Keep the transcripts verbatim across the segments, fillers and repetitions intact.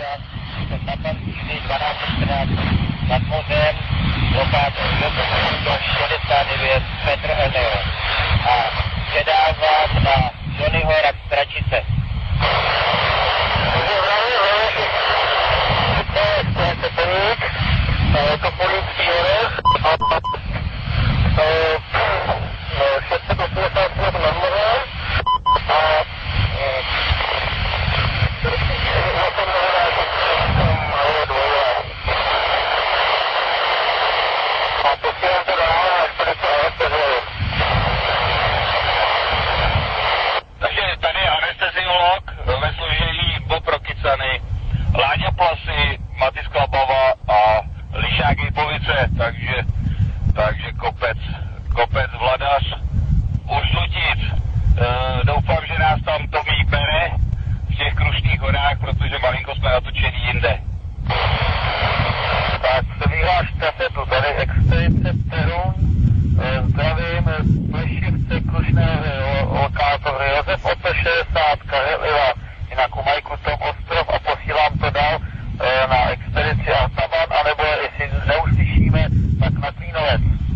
čas, na Paříži dvanáct čtrnáct nad mořem, lokátor do šedesát devět Petr Eneo a předávám na Johnnyho Rastračice. Toporík Výorech a šest set osmdesát pět nad mořem a a posílám to dál a expedice Alexandrovi. Takže tady anesteziolog ve složení Bob Rokycany, Láďa Plasy, Matis Klabava a Lišák Jipovice, takže, takže kopec, kopec Vladař u Žlutic. E, doufám, že nás tam Tomík bere v těch Krušných horách, protože malinko jsme natočení jinde. Tak se vyhláš štafetu, tady expedice Perun, e, zdravím, Plešivce, Krušné lokátory, Josef Oto šedesát, Karel Iva, jinak u Majku Tom Ostrov a posílám to dál e, na expedici Altaban, anebo jestli neuslyšíme, tak na Klínovec.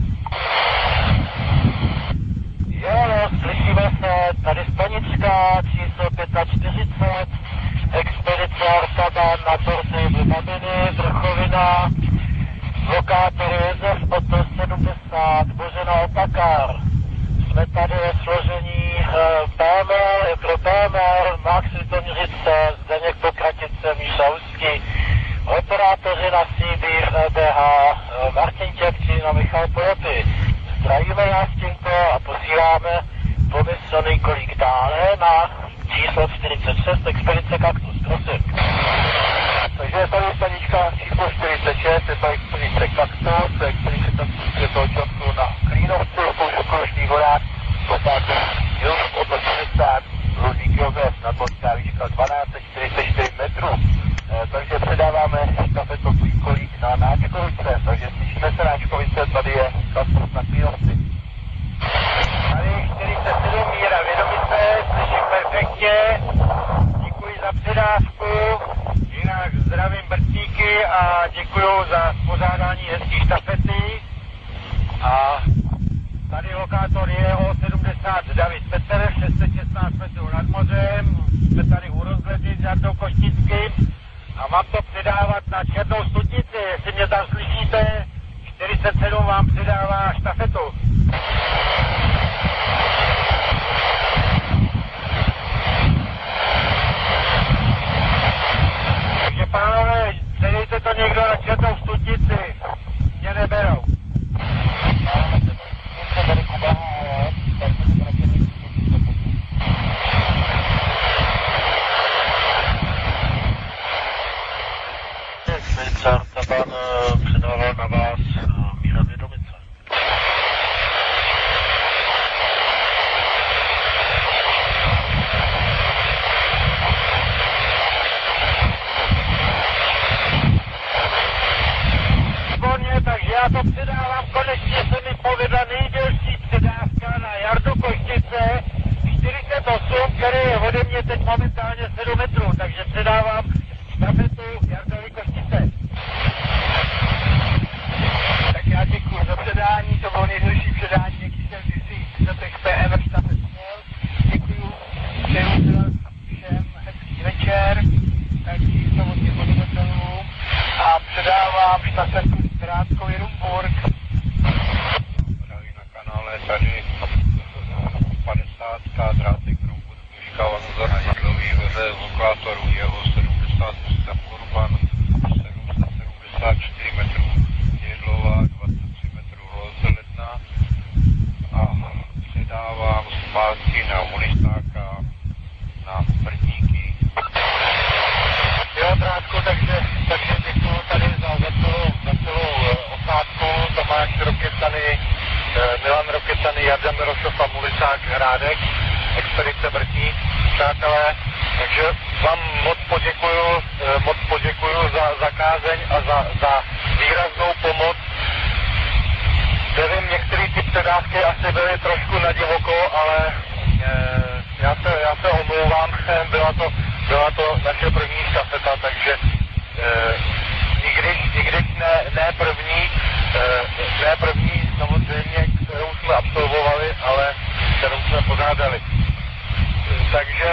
Jo, no, slyšíme se, tady Stanička, číslo čtyřicet pět, expedice Altaban na torty Babiny, Vrchovina, lokátor Josef Oto sedmdesát, Božena Opakar. Jsme tady ve složení P M L, pro P M L, Max Litoměřice, Zdeněk Pokratice, Míša Úzky, operátoři na C B v E B H, Martin Těpčín a Michal Pojoty. Zdravíme vás tímto a posíláme pomyslný kolik dále na číslo čtyřicet šest, expedice Kaktus, prosím. Takže je tady stanička číslo čtyřicet šest, je to expedice Kaktus, expedice Kaktus je toho času na Klínovci, v Krušných horách, lokátor Josef Oto šedesát, Rudík Josef, nadmořská výška dvanáct set čtyřicet čtyři metrů. E, takže předáváme štafetu kolík na Náčkovice, takže slyšíme se Náčkovice, tady je Kaktus na Klínovci. Tady čtyřicet sedm Míra Vědomice, slyším perfektně, děkuji za předávku, jinak zdravím Brtíky a děkuji za spořádání hezký štafety. A tady lokátor je O sedmdesát David Petr, šest set šestnáct metrů nad mořem, jsme tady u rozhledy s Jardou Koštickým a mám to předávat na Černou Studnici, jestli mě tam slyšíte, čtyřicet sedm vám předává štafetu. Takže pánové, předejte to někdo na Černou Studnici, mě neberou. Taban předával na vás Míra Vědomice. Výborně, takže já to předávám, konečně se mi povedla nejdelší předávka na Jardu Koštice, čtyřicet osm, který je ode mě teď momentálně sedm metrů, takže předávám štafetu Jardovi Koštice. Tak já děkuji za předání, to bylo nejdelší předání, jaký jsem kdysi na těch P M štafet měl. Děkuji, přeju všem hezký večer, taky samotně podavatelů a předávám štafetu Strátkovi Rumburg. Zdraví na kanále, tady padesátka Drátek Rumburg, Duška Vanzor na Jidlový hoře, lokátoru jeho sedmdesát Gustav Urban, sedm set sedmdesát čtyři metrů Jedlová, dvacet tři metrů Rozeletna a předávám zpátky na Ulistáka na Brtníky. Jo, Drátku, takže, takže děkuju tady za, za celou, za celou osádku, Tomáš Rokecany, Milan Rokecany, Jarda Mirošov a Mulisák Hrádek, expedice Brtník, přátelé, takže vám moc poděkuju, moc poděkuju za, za kázeň a za, za výraznou pomoc. Nevím, některé ty předávky asi byly trošku na divoko, ale e, já, se, já se omlouvám, byla to, byla to naše první štafeta, takže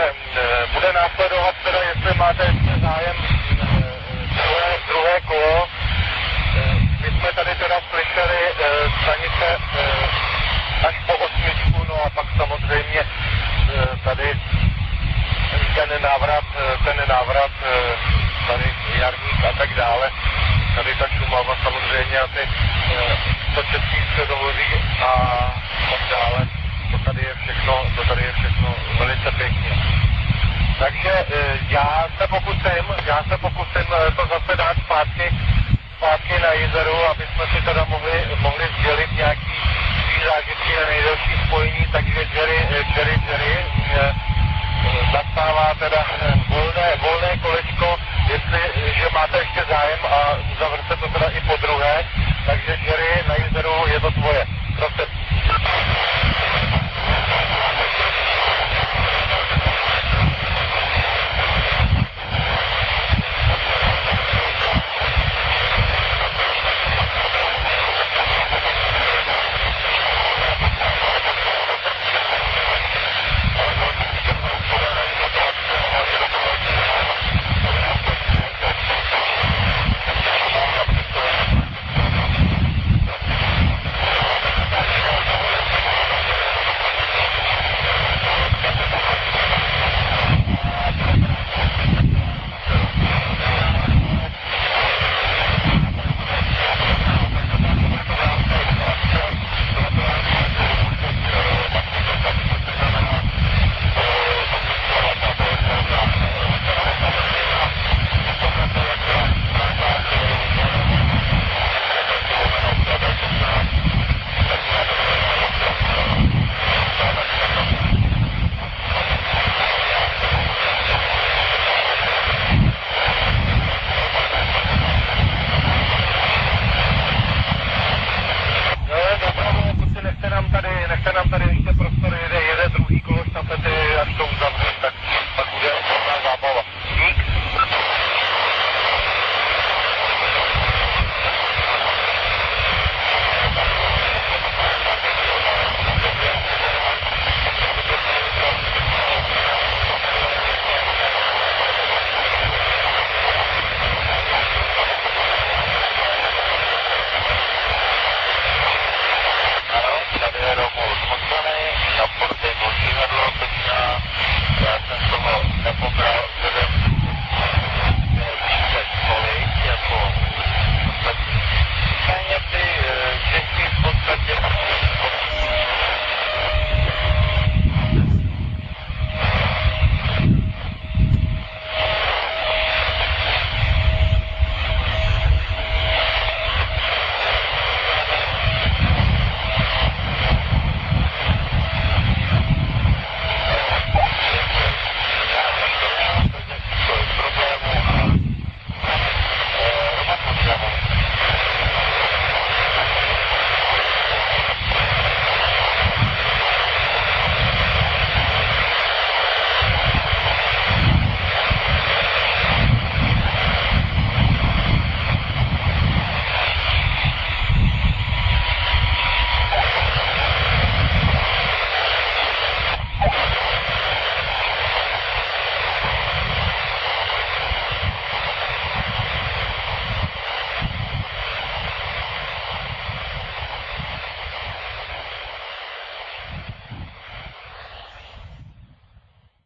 bude následovat teda, jestli máte zájem druhé, druhé kolo. My jsme tady teda slyšeli stanice až po osmičku, no a pak samozřejmě tady ten návrat, ten návrat tady Jarník a tak dále. Tady ta Šumava samozřejmě a ty to český středohoří a tak dále. To tady je všechno, to tady je všechno velice pěkně. Takže já se pokusím, já se pokusím to zase dát zpátky, zpátky na Jizeru, aby jsme si teda mohli, mohli sdělit nějaký svý zážitky na nejdelší spojení, takže Jerry, Jerry, Jerry, nastává teda